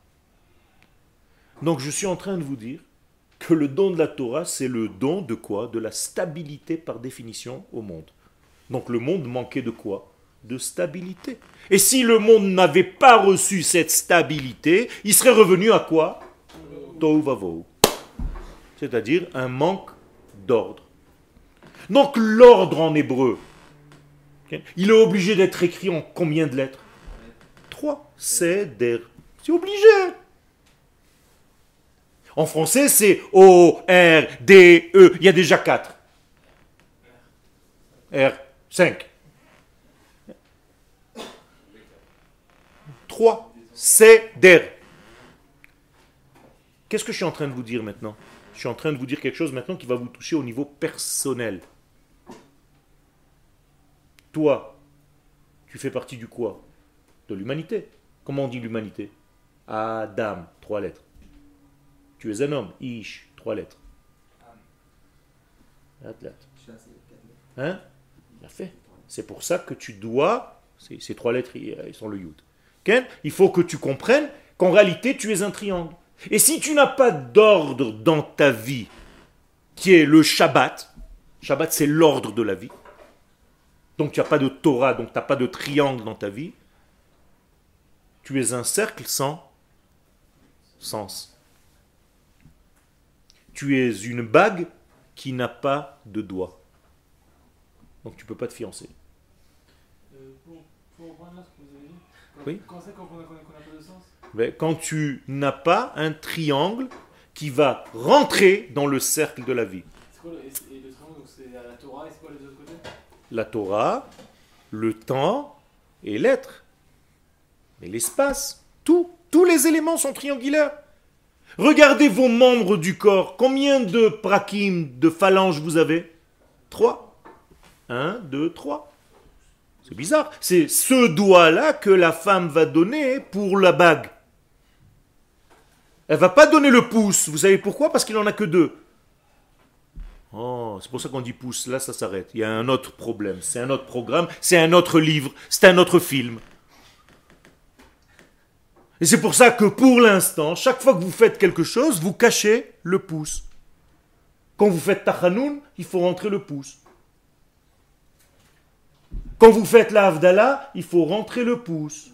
Donc je suis en train de vous dire que le don de la Torah, c'est le don de quoi? De la stabilité par définition au monde. Donc le monde manquait de quoi? De stabilité. Et si le monde n'avait pas reçu cette stabilité, il serait revenu à quoi? Tohu vavohu. C'est-à-dire un manque d'ordre. Donc l'ordre en hébreu, okay, il est obligé d'être écrit en combien de lettres? 3. Seder. C'est obligé. En français, c'est O, R, D, E. Il y a déjà 4. R, 5. 3. Seder. Qu'est-ce que je suis en train de vous dire maintenant? Je suis en train de vous dire quelque chose maintenant qui va vous toucher au niveau personnel. Toi, tu fais partie du quoi? De l'humanité. Comment on dit l'humanité? Adam, 3 lettres. Tu es un homme, Ish, 3 lettres. Atlat. Hein? Bien fait. C'est pour ça que tu dois, ces 3 lettres, ils sont le Yud. Okay? Il faut que tu comprennes qu'en réalité, tu es un triangle. Et si tu n'as pas d'ordre dans ta vie, qui est le Shabbat, Shabbat c'est l'ordre de la vie, donc tu n'as pas de Torah, donc tu n'as pas de triangle dans ta vie, tu es un cercle sans sens. Tu es une bague qui n'a pas de doigt. Donc tu ne peux pas te fiancer. Pour reprendre là ce que vous avez dit, Oui. Quand c'est qu'on n'a pas de sens? Mais quand tu n'as pas un triangle qui va rentrer dans le cercle de la vie. C'est quoi et le triangle, donc c'est la Torah et c'est quoi les autres côtés? La Torah, le temps et l'être. Mais l'espace, tous les éléments sont triangulaires. Regardez vos membres du corps. Combien de prakim, de phalanges vous avez? 3. 1, 2, 3. C'est bizarre. C'est ce doigt-là que la femme va donner pour la bague. Elle ne va pas donner le pouce. Vous savez pourquoi? Parce qu'il n'en a que 2. Oh, c'est pour ça qu'on dit pouce. Là, ça s'arrête. Il y a un autre problème. C'est un autre programme. C'est un autre livre. C'est un autre film. Et c'est pour ça que pour l'instant, chaque fois que vous faites quelque chose, vous cachez le pouce. Quand vous faites Tachanoun, il faut rentrer le pouce. Quand vous faites la Havdalah, il faut rentrer le pouce.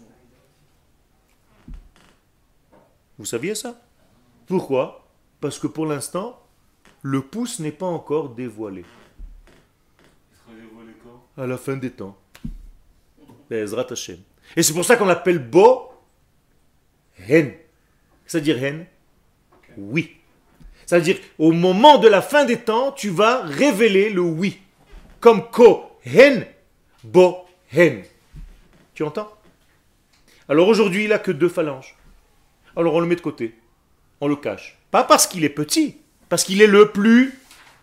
Vous saviez ça? Pourquoi? Parce que pour l'instant, le pouce n'est pas encore dévoilé. Il sera dévoilé quand? À la fin des temps. Be'ezrat Hashem. Et c'est pour ça qu'on l'appelle Bo Hen. C'est-à-dire Hen? Oui. C'est-à-dire, au moment de la fin des temps, tu vas révéler le oui. Comme Ko Hen, Bo Hen. Tu entends? Alors aujourd'hui, il n'a que 2 phalanges. Alors on le met de côté. On le cache. Pas parce qu'il est petit, Parce qu'il est le plus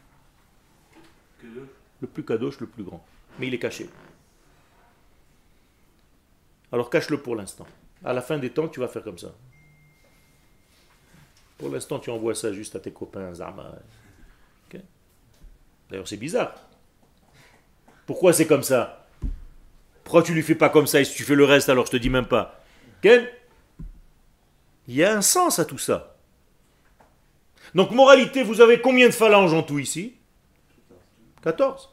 kadosh, le plus grand. Mais il est caché. Alors cache-le pour l'instant. À la fin des temps, tu vas faire comme ça. Pour l'instant, tu envoies ça juste à tes copains, Zama. Okay. D'ailleurs, c'est bizarre. Pourquoi c'est comme ça? Pourquoi tu lui fais pas comme ça et si tu fais le reste, alors je te dis même pas. Okay. Il y a un sens à tout ça. Donc, moralité, vous avez combien de phalanges en tout ici? 14.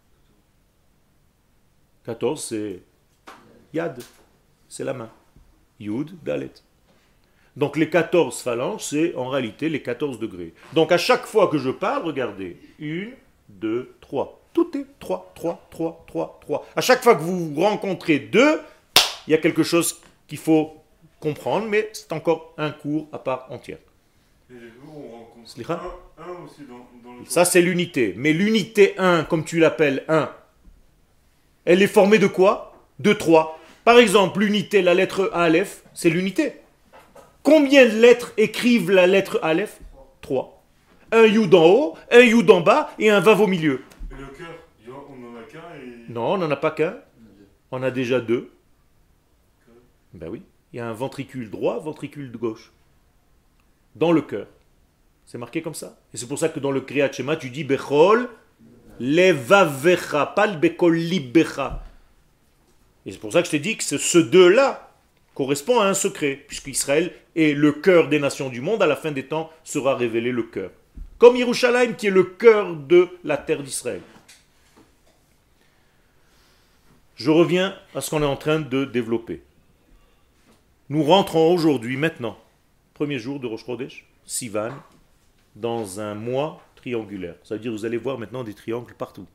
14, c'est Yad, c'est la main. Yud, Dalet. Donc, les 14 phalanges, c'est en réalité les 14 degrés. Donc, à chaque fois que je parle, regardez. 1, 2, 3. Tout est 3, 3, 3, 3, 3. À chaque fois que vous rencontrez 2, il y a quelque chose qu'il faut comprendre, mais c'est encore un cours à part entière. Et nous, on rencontre Slicha. un aussi dans le Ça, c'est l'unité. Mais l'unité 1, comme tu l'appelles 1, elle est formée de quoi? De 3. Par exemple, l'unité, la lettre Aleph, c'est l'unité. Combien de lettres écrivent la lettre Aleph? 3. Un Yud en haut, un Yud en bas et un Vav au milieu. Et le cœur, on n'en a qu'un et... Non, on n'en a pas qu'un. On a déjà 2. Ben oui. Il y a un ventricule droit, ventricule de gauche. Dans le cœur. C'est marqué comme ça. Et c'est pour ça que dans le Kriyat Shema, tu dis Bechol levavecha, pas le Bechol libecha. Et c'est pour ça que je t'ai dit que ce deux-là correspond à un secret, puisqu'Israël est le cœur des nations du monde, à la fin des temps sera révélé le cœur. Comme Yerushalayim qui est le cœur de la terre d'Israël. Je reviens à ce qu'on est en train de développer. Nous rentrons aujourd'hui, maintenant, premier jour de Rosh Chodesh, Sivan, dans un mois triangulaire. Ça veut dire que vous allez voir maintenant des triangles partout.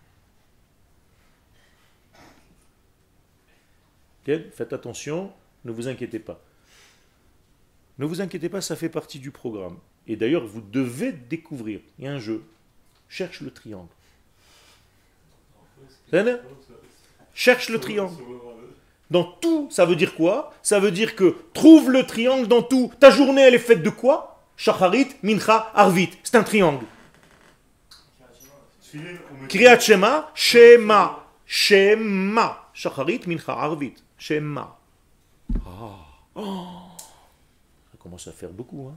Okay? Faites attention, ne vous inquiétez pas. Ne vous inquiétez pas, ça fait partie du programme. Et d'ailleurs, vous devez découvrir. Il y a un jeu. Cherche le triangle. Cherche le triangle. Dans tout, ça veut dire quoi? Ça veut dire que trouve le triangle dans tout. Ta journée, elle est faite de quoi? Shacharit, Mincha, Arvit. C'est un triangle. Kriyat Shema, Shema. Shema. Shacharit, Mincha, Arvit. Shema. Ça commence à faire beaucoup.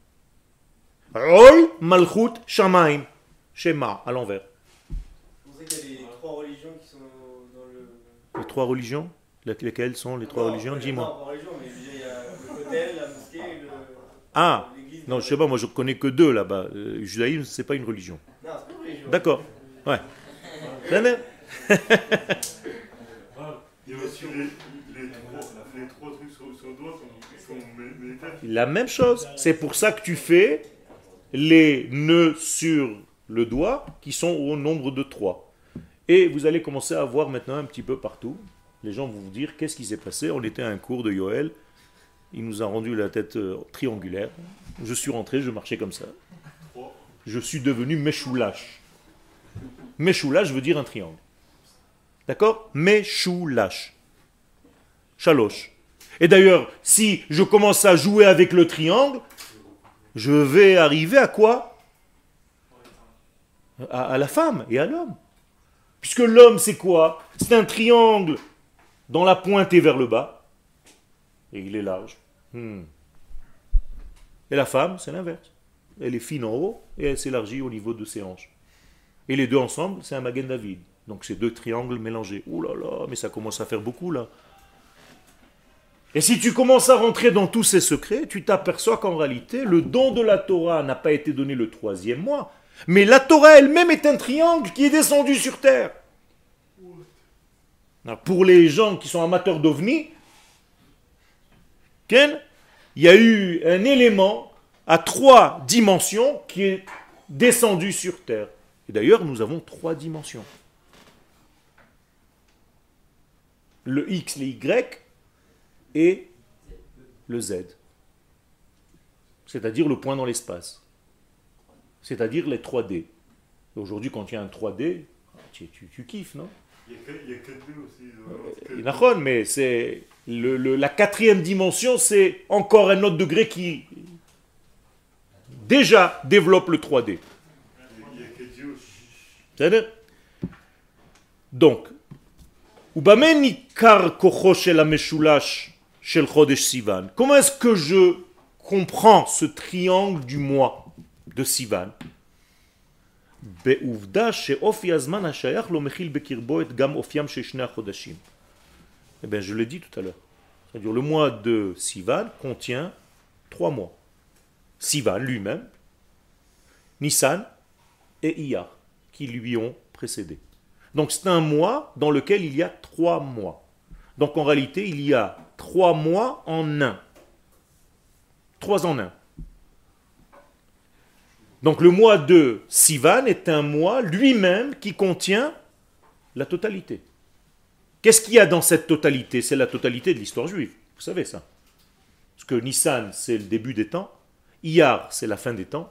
Ol, Malchut, Shamaim. Shema, à l'envers. Vous savez qu'il y a les 3 religions qui sont dans le... Les 3 religions? Lesquelles sont les 3 religions? Dis-moi. Non, pas religion, mais je veux dire, il y a le Kotel, la mosquée et l'église. Non, je sais pas, moi je connais que 2 là-bas. Le judaïsme, c'est pas une religion. Non, c'est pas une religion. D'accord. Ouais. Il y a aussi les trois trucs sur le doigt sont militaires. La même chose. C'est pour ça que tu fais les nœuds sur le doigt qui sont au nombre de 3. Et vous allez commencer à voir maintenant un petit peu partout. Les gens vont vous dire qu'est-ce qui s'est passé. On était à un cours de Yoel. Il nous a rendu la tête triangulaire. Je suis rentré, je marchais comme ça. Je suis devenu Meshoulash. Meshoulash veut dire un triangle. D'accord? Meshoulash. Shalosh. Et d'ailleurs, si je commence à jouer avec le triangle, je vais arriver à quoi? À la femme et à l'homme. Puisque l'homme, c'est quoi? C'est un triangle dont la pointe est vers le bas. Et il est large. Et la femme, c'est l'inverse. Elle est fine en haut et elle s'élargit au niveau de ses hanches. Et les deux ensemble, c'est un Magen David. Donc c'est 2 triangles mélangés. Ouh là là, mais ça commence à faire beaucoup là. Et si tu commences à rentrer dans tous ces secrets, tu t'aperçois qu'en réalité, le don de la Torah n'a pas été donné le 3e mois. Mais la Torah elle-même est un triangle qui est descendu sur terre. Alors, pour les gens qui sont amateurs d'ovnis, il y a eu un élément à 3 dimensions qui est descendu sur terre. Et d'ailleurs, nous avons 3 dimensions. Le X, le Y et le Z. C'est-à-dire le point dans l'espace. C'est-à-dire les 3D. Aujourd'hui, quand il y a un 3D, tu kiffes, non? Il y a 4D aussi. Mais c'est la 4e dimension, c'est encore un autre degré qui déjà développe le 3D. Il y a que Dieu. C'est-à-dire donc, Ubamen ikar kocho shel hameshulash shel chodesh Sivan. Comment est-ce que je comprends ce triangle du mois de Sivan? בעובדה שאופי הזמן השייך לא מכיל בקרבו את גם אופיים של שני החודשים. Eh bien, je l'ai dit tout à l'heure. C'est-à-dire, le mois de Sivan contient 3 mois. Sivan lui-même, Nissan et Iyar, qui lui ont précédé. Donc c'est un mois dans lequel il y a 3 mois. Donc en réalité, il y a 3 mois en un. 3 en un. Donc le mois de Sivan est un mois lui-même qui contient la totalité. Qu'est-ce qu'il y a dans cette totalité? C'est la totalité de l'histoire juive. Vous savez ça. Parce que Nissan, c'est le début des temps. Iyar, c'est la fin des temps.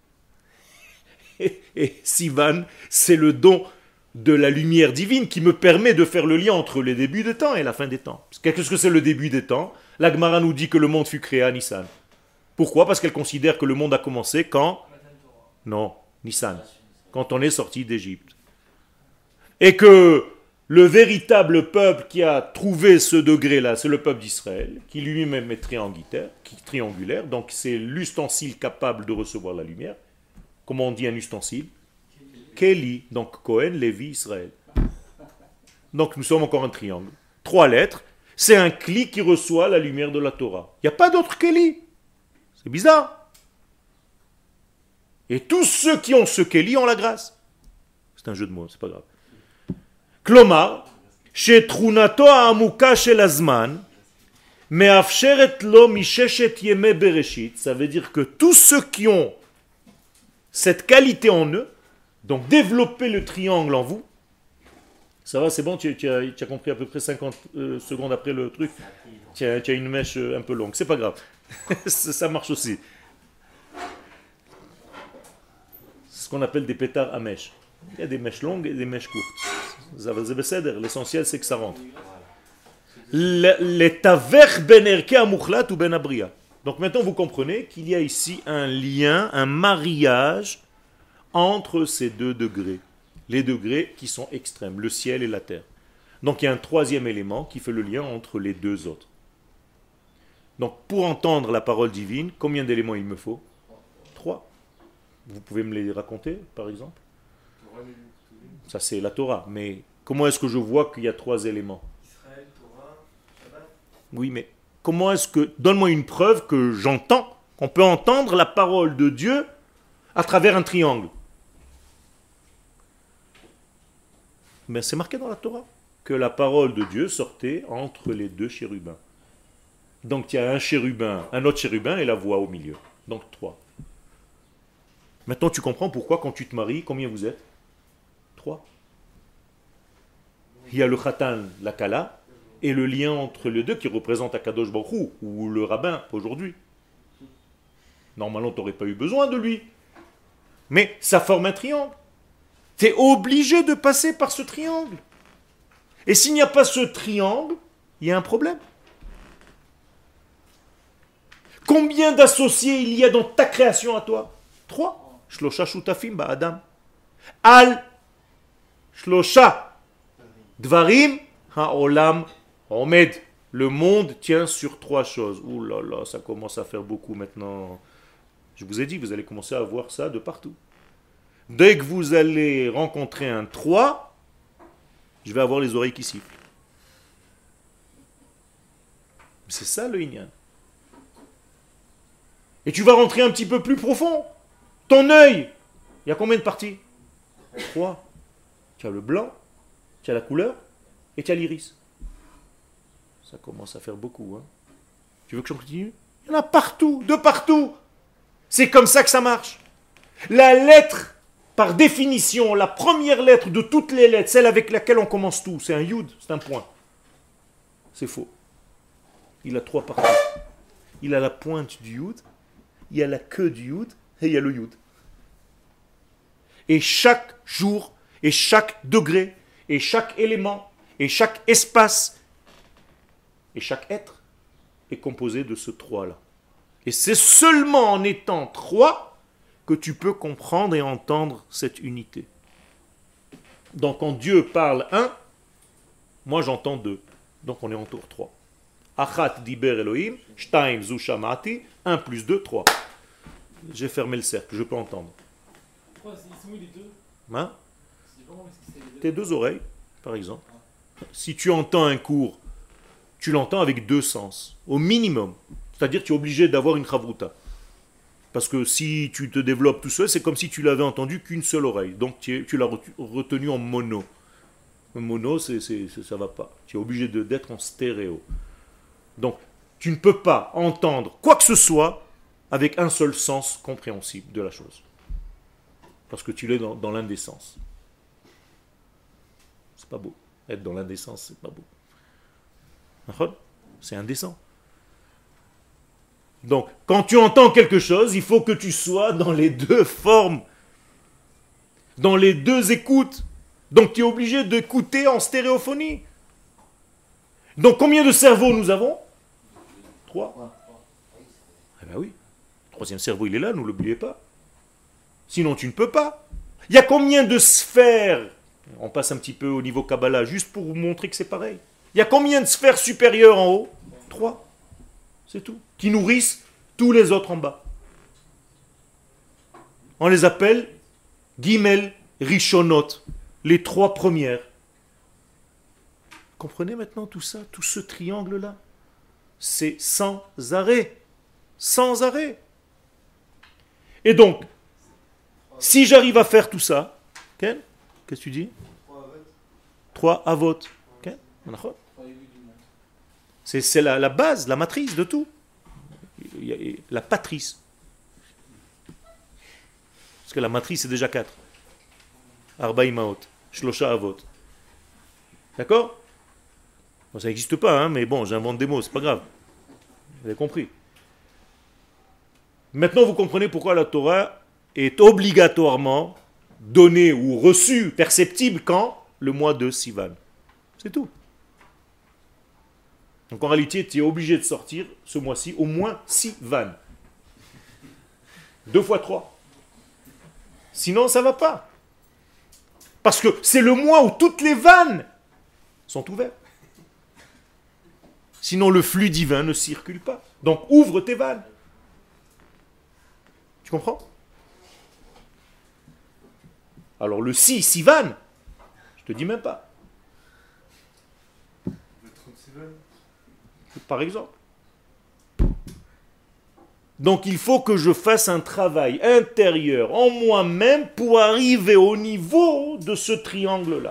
Et Sivan, c'est le don de la lumière divine qui me permet de faire le lien entre les débuts des temps et la fin des temps. Qu'est-ce que c'est le début des temps? La Gemara nous dit que le monde fut créé à Nissan. Pourquoi? Parce qu'elle considère que le monde a commencé quand? Non, Nissan. Quand on est sorti d'Égypte. Et que le véritable peuple qui a trouvé ce degré-là, c'est le peuple d'Israël, qui lui-même est triangulaire, donc c'est l'ustensile capable de recevoir la lumière. Comment on dit un ustensile? Keli, donc Cohen, Lévi, Israël. Donc nous sommes encore un triangle. 3 lettres, c'est un Kli qui reçoit la lumière de la Torah. Il n'y a pas d'autre Keli. C'est bizarre. Et tous ceux qui ont ce Keli ont la grâce. C'est un jeu de mots, c'est pas grave. Klomar, שתכונתו העמוקה של הזמן מאפשרת לו מששת ימי בראשית, ça veut dire que tous ceux qui ont cette qualité en eux, donc développer le triangle en vous, ça va, c'est bon, tu as compris à peu près 50 secondes après le truc, tu as une mèche un peu longue, c'est pas grave, ça marche aussi. C'est ce qu'on appelle des pétards à mèche. Il y a des mèches longues et des mèches courtes. L'essentiel c'est que ça rentre. Donc maintenant vous comprenez qu'il y a ici un lien, un mariage entre ces 2 degrés. Les degrés qui sont extrêmes, le ciel et la terre. Donc il y a un 3e élément qui fait le lien entre les 2 autres. Donc pour entendre la parole divine, combien d'éléments il me faut? 3. Vous pouvez me les raconter par exemple? Ça c'est la Torah, mais comment est-ce que je vois qu'il y a 3 éléments? Israël, Torah, Shabbat. Oui, mais comment est-ce que... Donne-moi une preuve que j'entends, qu'on peut entendre la parole de Dieu à travers un triangle. Mais c'est marqué dans la Torah que la parole de Dieu sortait entre les 2 chérubins. Donc il y a un chérubin, un autre chérubin et la voix au milieu. Donc 3. Maintenant tu comprends pourquoi quand tu te maries, combien vous êtes? 3. Il y a le khatan, la kala, et le lien entre les 2 qui représente Akadosh Baruch Hu, ou le rabbin aujourd'hui. Normalement, tu n'aurais pas eu besoin de lui. Mais ça forme un triangle. Tu es obligé de passer par ce triangle. Et s'il n'y a pas ce triangle, il y a un problème. Combien d'associés il y a dans ta création à toi? 3. Shlosha shutafim ba'adam. Al Shlosha Dvarim Ha'olam Omed. Le monde tient sur 3 choses. Ouh là là, ça commence à faire beaucoup maintenant. Je vous ai dit, vous allez commencer à voir ça de partout. Dès que vous allez rencontrer un 3, je vais avoir les oreilles qui sifflent. C'est ça le Inyan. Et tu vas rentrer un petit peu plus profond. Ton œil, il y a combien de parties? 3. Tu as le blanc, tu as la couleur et tu as l'iris. Ça commence à faire beaucoup. Hein. Tu veux que je continue? Il y en a partout, de partout. C'est comme ça que ça marche. La lettre, par définition, la première lettre de toutes les lettres, celle avec laquelle on commence tout, c'est un yud, c'est un point. C'est faux. Il a 3 parties. Il a la pointe du yud, il y a la queue du yud et il y a le yud. Et chaque jour, et chaque degré, et chaque élément, et chaque espace, et chaque être est composé de ce 3-là. Et c'est seulement en étant 3 que tu peux comprendre et entendre cette unité. Donc quand Dieu parle un, moi j'entends deux. Donc on est en tour 3. Achat diber Elohim, shtaim zu shamati, 1 plus 2, 3. J'ai fermé le cercle, je peux entendre. Pourquoi ils sont où les deux? Hein? C'est comment est-ce que c'est les deux? Tes deux oreilles, par exemple. Si tu entends un cours, tu l'entends avec deux sens, au minimum. C'est-à-dire que tu es obligé d'avoir une chavruta. Parce que si tu te développes tout seul, c'est comme si tu l'avais entendu qu'une seule oreille. Donc tu l'as retenu en mono. Le mono, ça ne va pas. Tu es obligé d'être en stéréo. Donc tu ne peux pas entendre quoi que ce soit avec un seul sens compréhensible de la chose. Parce que tu l'es dans l'indécence. C'est pas beau. Être dans l'indécence, c'est pas beau. C'est indécent. Donc, quand tu entends quelque chose, il faut que tu sois dans les deux formes, dans les deux écoutes. Donc, tu es obligé d'écouter en stéréophonie. Donc, combien de cerveaux nous avons? 3. Ah ben oui. Le troisième cerveau, il est là, ne l'oubliez pas. Sinon, tu ne peux pas. Il y a combien de sphères? On passe un petit peu au niveau Kabbalah, juste pour vous montrer que c'est pareil. Il y a combien de sphères supérieures en haut? 3. C'est tout. Qui nourrissent tous les autres en bas. On les appelle Gimel Rishonot, les 3 premières. Comprenez maintenant tout ça, tout ce triangle-là? C'est sans arrêt. Sans arrêt. Et donc, si j'arrive à faire tout ça, Ken, qu'est-ce que tu dis? 3 avot. Ken, c'est la base, la matrice de tout. La patrice. Parce que la matrice, c'est déjà 4. Arba imaot, shlosha avot. D'accord? Bon, ça n'existe pas, hein, mais bon, j'invente des mots, c'est pas grave. Vous avez compris. Maintenant, vous comprenez pourquoi la Torah est obligatoirement donnée ou reçue, perceptible quand? Le mois de Sivan. C'est tout. Donc en réalité, tu es obligé de sortir ce mois-ci au moins 6 vannes. 2 fois 3. Sinon, ça ne va pas. Parce que c'est le mois où toutes les vannes sont ouvertes. Sinon, le flux divin ne circule pas. Donc, ouvre tes vannes. Tu comprends? Alors, le 6 vannes, je te dis même pas. Le 36 vannes. Par exemple. Donc il faut que je fasse un travail intérieur en moi-même pour arriver au niveau de ce triangle-là.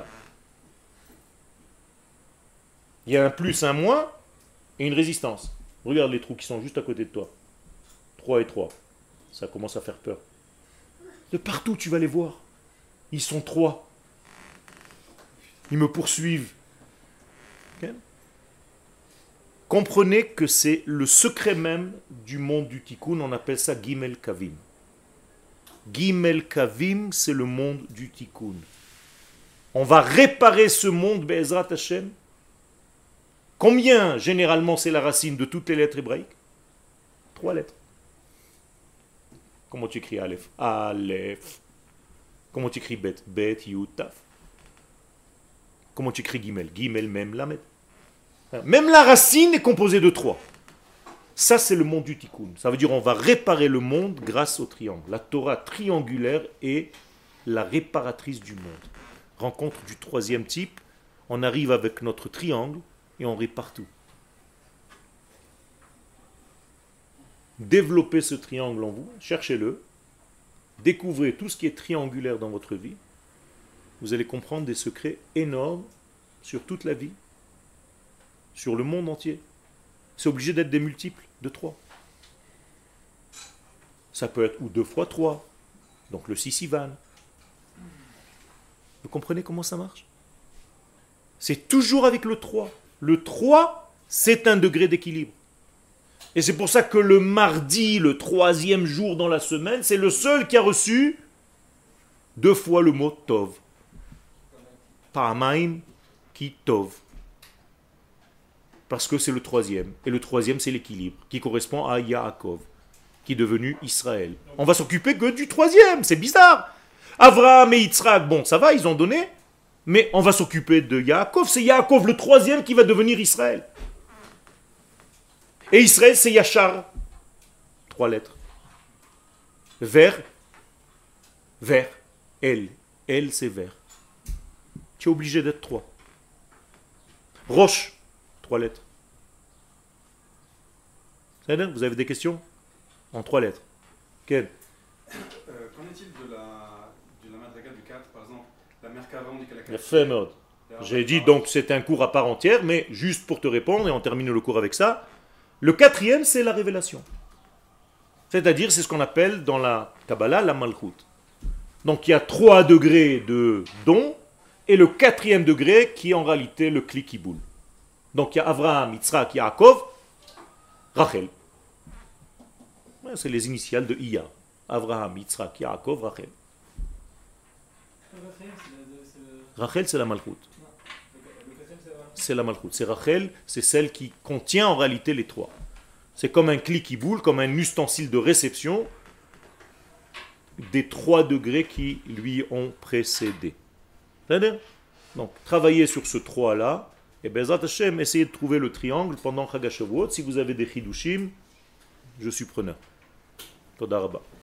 Il y a un plus, un moins et une résistance. Regarde les trous qui sont juste à côté de toi. 3 et 3. Ça commence à faire peur. De partout tu vas les voir. Ils sont 3. Ils me poursuivent. Okay? Comprenez que c'est le secret même du monde du Tikkun, on appelle ça Gimel Kavim. Gimel Kavim, c'est le monde du Tikkun. On va réparer ce monde, Be'ezrat Hashem. Combien, généralement, c'est la racine de toutes les lettres hébraïques? 3 lettres. Comment tu écris Aleph? Aleph. Comment tu écris Bet? Bet, Yud, Taf. Comment tu écris Gimel? Gimel, Mem, Lamed. Même la racine est composée de 3. Ça, c'est le monde du Tikkun. Ça veut dire on va réparer le monde grâce au triangle. La Torah triangulaire est la réparatrice du monde. Rencontre du 3e type, on arrive avec notre triangle et on répare tout. Développez ce triangle en vous, cherchez-le, découvrez tout ce qui est triangulaire dans votre vie. Vous allez comprendre des secrets énormes sur toute la vie, sur le monde entier. C'est obligé d'être des multiples de 3. Ça peut être ou 2 fois 3, donc le 6 Ivan. Vous comprenez comment ça marche? C'est toujours avec le 3. Le 3, c'est un degré d'équilibre. Et c'est pour ça que le mardi, le 3e jour dans la semaine, c'est le seul qui a reçu 2 fois le mot Tov. Pa'amaim ki Tov. Parce que c'est le 3e. Et le 3e, c'est l'équilibre, qui correspond à Yaakov. qui est devenu Israël. On va s'occuper que du troisième, c'est bizarre. Avraham et Yitzhak, bon, ça va, ils ont donné, mais on va s'occuper de Yaakov. C'est Yaakov le troisième qui va devenir Israël. Et Israël, c'est Yachar. 3 lettres. Vers, vers, El. El, c'est vers. Tu es obligé d'être 3. Roche, 3 lettres. C'est-à-dire, vous avez des questions? En 3 lettres. Quelle? Qu'en est-il de la madrigal du 4, par exemple? La Merkava, on dit qu'elle a 4. La fémode. J'ai dit donc c'est un cours à part entière, mais juste pour te répondre, et on termine le cours avec ça, le 4e c'est la révélation. C'est-à-dire c'est ce qu'on appelle dans la Kabbalah la Malchut. Donc il y a 3 degrés de don, et le 4e degré qui est en réalité le Kli Kiboul. Donc il y a Avraham, Yitzhak, Yaakov, Rachel. C'est les initiales de Iya. Avraham, Yitzhak, Yaakov, Rachel. Rachel c'est la Malchut. C'est la Malchut. C'est Rachel, c'est celle qui contient en réalité les 3. C'est comme un Kli Kiboul, comme un ustensile de réception des 3 degrés qui lui ont précédé. C'est-à-dire, donc, travaillez sur ce 3-là, et Bezrat Hashem, essayez de trouver le triangle pendant Chag HaShavuot. Si vous avez des chidushim, je suis preneur. Toda Rabba.